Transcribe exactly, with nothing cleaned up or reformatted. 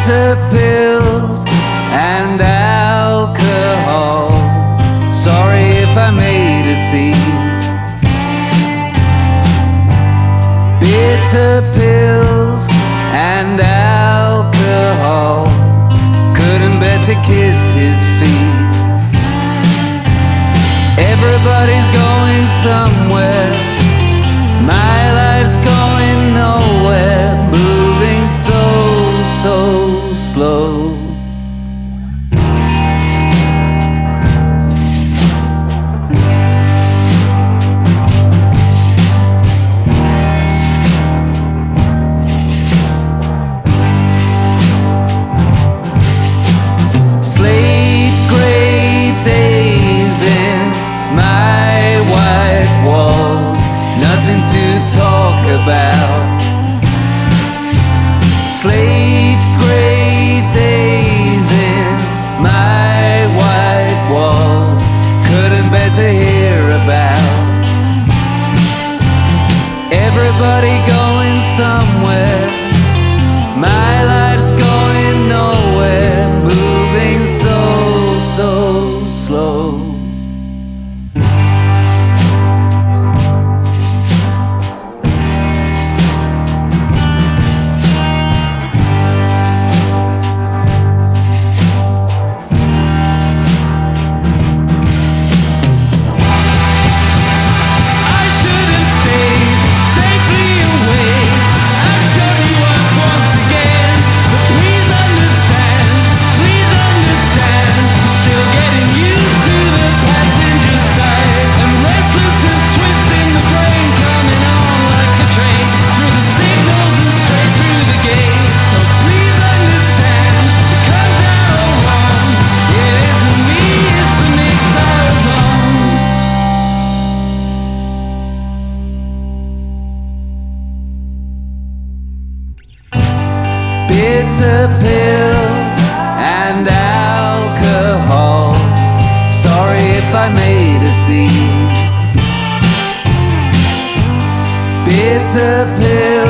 bitter pills and alcohol. Sorry if I made a scene. Bitter pills and alcohol. Couldn't bear to kiss his feet. Everybody's going somewhere. My life's going nowhere. Moving so, so slow. Slate gray days in my white walls. Nothing to talk about. Slate gray days in my white walls. Couldn't bear to hear about. Everybody going somewhere. My life's going nowhere. Moving so, so slow. Bitter pills and alcohol. Sorry if I made a scene. Bitter pills